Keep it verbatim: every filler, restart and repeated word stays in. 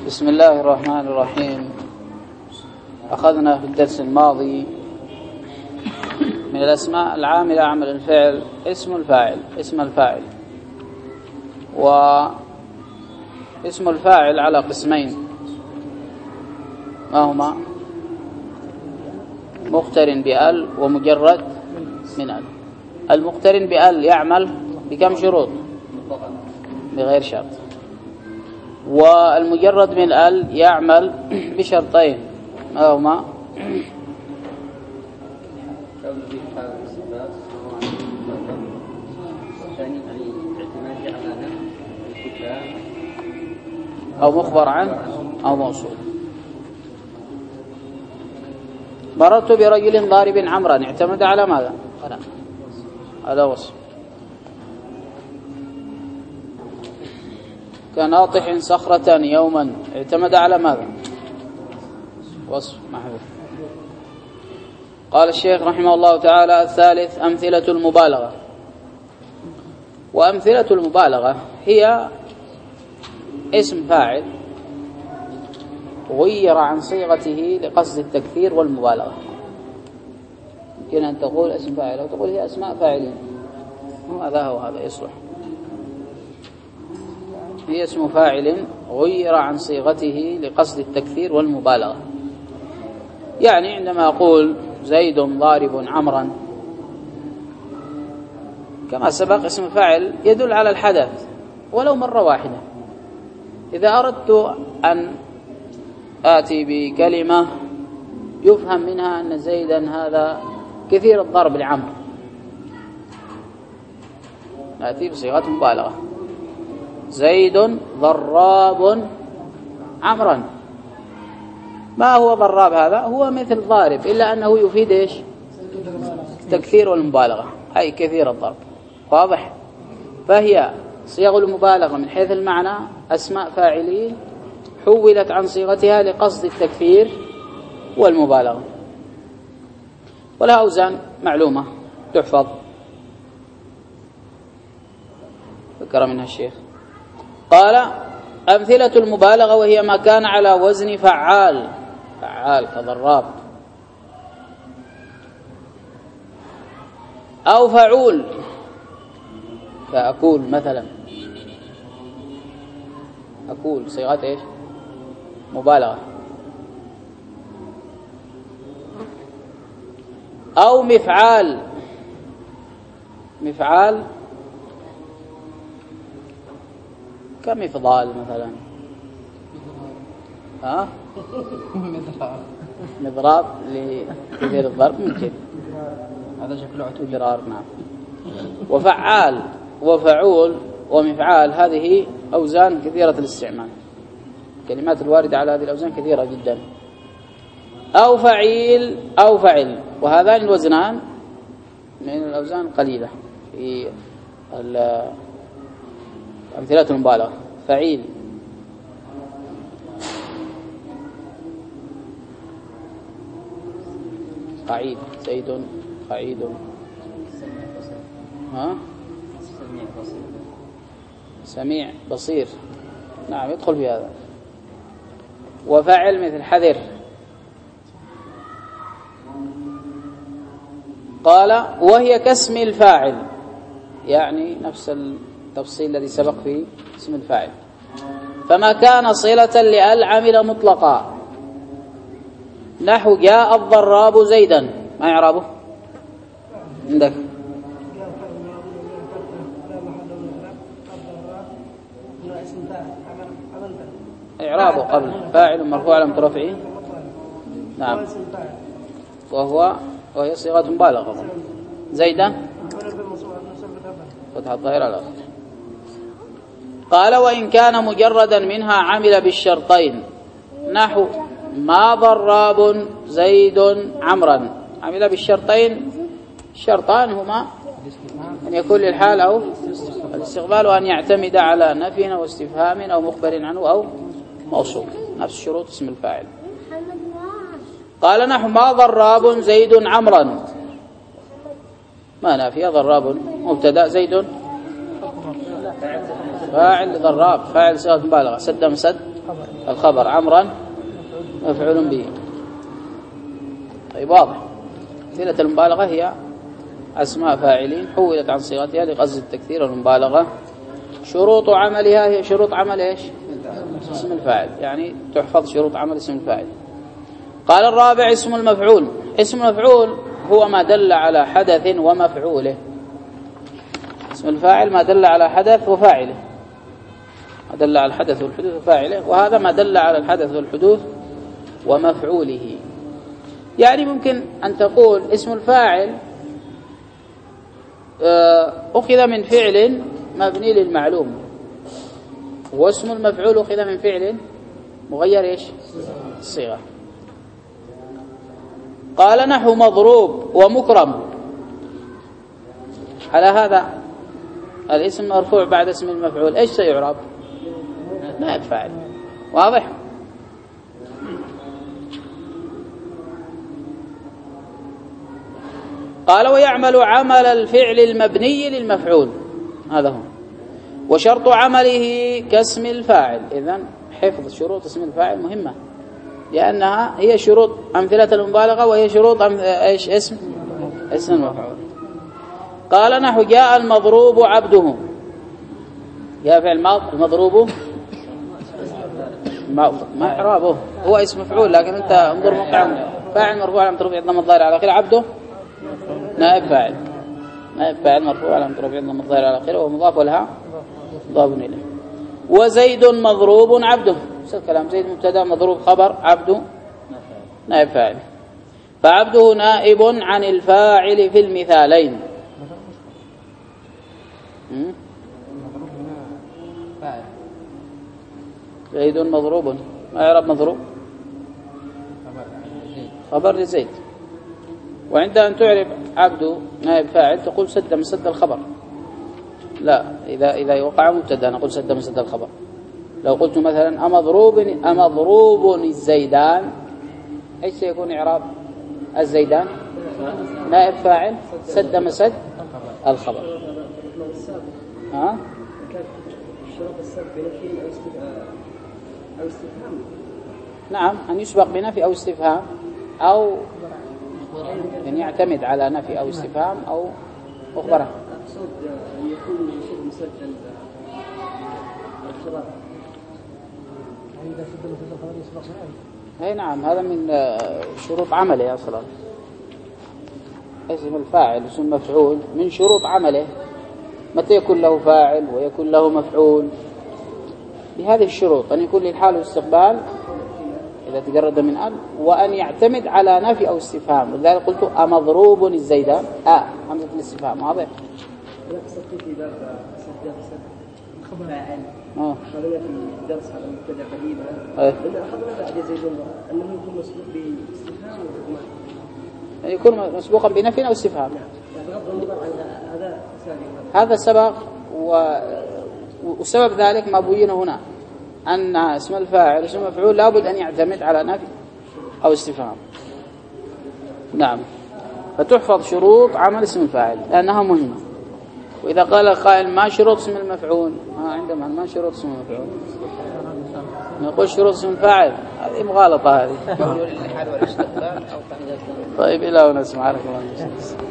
بسم الله الرحمن الرحيم. أخذنا في الدرس الماضي من الأسماء العاملة عمل الفعل اسم الفاعل اسم الفاعل واسم الفاعل على قسمين، ما هما؟ مقترن بأل ومجرد من أل. المقترن بأل يعمل بكم شروط؟ بغير شرط. والمجرد من ال يعمل بشرطين، ما هما؟ أو مخبر عنه أو موصول. مررت برجل ضارب عمرا اعتمد على ماذا؟ هذا وصف. كناطح صخرة يوما اعتمد على ماذا؟ وصف محذوف. قال الشيخ رحمه الله تعالى: الثالث أمثلة المبالغة. وأمثلة المبالغة هي اسم فاعل غير عن صيغته لقصد التكثير والمبالغة. يمكن أن تقول اسم فاعل أو تقول هي أسماء فاعلين، هذا هو هذا يصلح. هي اسم فاعل غير عن صيغته لقصد التكثير والمبالغة. يعني عندما أقول زيد ضارب عمرا كما سبق، اسم فاعل يدل على الحدث ولو مرة واحدة. إذا أردت أن آتي بكلمة يفهم منها أن زيدا هذا كثير الضرب لعمر، آتي بصيغة مبالغة: زيد ضراب عمرا. ما هو ضراب؟ هذا هو مثل ضارب، إلا أنه يفيد إيش؟ تكثير والمبالغة، أي كثير الضرب. واضح؟ فهي صيغ المبالغة من حيث المعنى أسماء فاعلين حولت عن صيغتها لقصد التكثير والمبالغة، ولها أوزان معلومة تحفظ، ذكر منها الشيخ. قال: أمثلة المبالغة وهي ما كان على وزن فعال، فعال كضراب، أو فعول كأكول مثلا. أكول صيغة إيش؟ مبالغة. أو مفعال، مفعال كمفضال مثلا، ها؟ مضراب لكثير الضرب ممكن، هذا شكله اعتبار. نعم. وفعال وفعول ومفعال هذه أوزان كثيرة الاستعمال، كلمات الواردة على هذه الأوزان كثيرة جدا. أو فعيل أو فعل، وهذان الوزنان من الأوزان قليلة في أمثلة المبالغة. فعيل قعيد، زيد قعيد، ها؟ سميع بصير، نعم يدخل في هذا. وفعل مثل حذر. قال: وهي كاسم الفاعل، يعني نفس التفصيل الذي سبق في اسم الفاعل. فما كان صلة لأل عمل مطلقا، نحو جاء الضراب زيدا. ما إعرابه عندك؟ إعرابه قبل فاعل مرفوع علامة رفعه، نعم، وهو وهي صيغة مبالغة. زيدا فتح الظاهر على الآخر. قال: وإن كان مجردا منها عمل بالشرطين، نحو ما ضراب زيد عمرا. عمل بالشرطين، الشرطان هما أن يكون للحال أو الاستقبال، وأن يعتمد على نفي أو استفهام أو مخبر عنه أو موصول، نفس شروط اسم الفاعل. قال: نحو ما ضراب زيد عمرا. ما نافية، ضراب مبتدأ، زيد فاعل ضراب، فاعل صيغة مبالغة، سد مسد الخبر عمرا مفعول به. طيب واضح. أمثلة المبالغة هي أسماء فاعلين حولت عن صيغتها لقصد التكثير والمبالغة. شروط عملها هي شروط عمل إيش؟ اسم الفاعل، يعني تحفظ شروط عمل اسم الفاعل. قال الرابع اسم المفعول. اسم المفعول هو ما دل على حدث ومفعوله. اسم الفاعل ما دل على حدث وفاعله، ما دل على الحدث والحدوث وفاعله، وهذا ما دل على الحدث والحدوث ومفعوله. يعني ممكن أن تقول اسم الفاعل أخذ من فعل مبني للمعلوم، واسم المفعول أخذ من فعل مغير إيش؟ الصيغة. قال نحو مضروب ومكرم. على هذا الاسم مرفوع بعد اسم المفعول ايش سيعرب؟ نائب فاعل. واضح؟ قال ويعمل عمل الفعل المبني للمفعول، هذا هو. وشرط عمله كاسم الفاعل. إذن حفظ شروط اسم الفاعل مهمة، لأنها هي شروط أمثلة المبالغة، وهي شروط ايش؟ اسم اسم المفعول. قال نحو جاء المضروب عبده. جاء فعل ماض، المضروب ما ما إعرابه، هو اسم مفعول، لكن أنت انظر موقعه فاعل مرفوع على رفع الضمة الظاهرة على آخره. عبده نائب فاعل، نائب فاعل مرفوع على رفع الضمة الظاهرة على آخره، ومضاف لها مضاف إليه. وزيد مضروب عبده. نفس الكلام، زيد مبتدا مضروب خبر، عبده نائب فاعل. فعبده نائب عن الفاعل في المثالين. زيد مضروب، ما يعرب مضروب؟ خبر لزيد. وعند أن تعرف عبده نائب فاعل تقول سد مسد الخبر. لا، إذا إذا وقع مبتدا نقول سد مسد الخبر. لو قلت مثلا أمضروب أمضروب الزيدان، ايش سيكون إعراب الزيدان؟ نائب فاعل سد مسد الخبر. ها؟ شروط السبب بنفي أو استفهام. نعم، أن يسبق بنفي أو استفهام، أو يعني يعتمد على نفي أو استفهام أو مخبرة. أقصد أن يكون شيء مسجل الخبر. إذا سجل مسجل الخبر يسبق بنفي. أي نعم، هذا من شروط عمله أصلا. اسم الفاعل اسم مفعول من شروط عمله، متى يكون له فاعل ويكون له مفعول بهذه الشروط: أن يكون للحال والاستقبال إذا تجرد من أن، وأن يعتمد على نفي أو استفهام. ولذلك قلت أمضروب الزيدان، آ همزة الاستفهام. واضح؟ أنا قصدت في باب خبر فاعل. آه. خلينا في الدرس على المبتدأ قريبا. إن أخذنا بعد زيدون أنه يكون مسبوق باستفهام وما. يكون مسبوقا بنفي أو استفهام. هذا هذا سبق، و... وسبب ذلك ما بين هنا أن اسم الفاعل اسم المفعول لابد أن يعتمد على نفي أو استفهام. نعم، فتحفظ شروط عمل اسم الفاعل لأنها مهمة. وإذا قال القائل ما شروط اسم المفعول، ما عندما ما شروط اسم المفعول نقول شروط اسم الفاعل، هذه مغالطة هذه. طيب إلى هنا، سبحانك اللهم وبحمدك.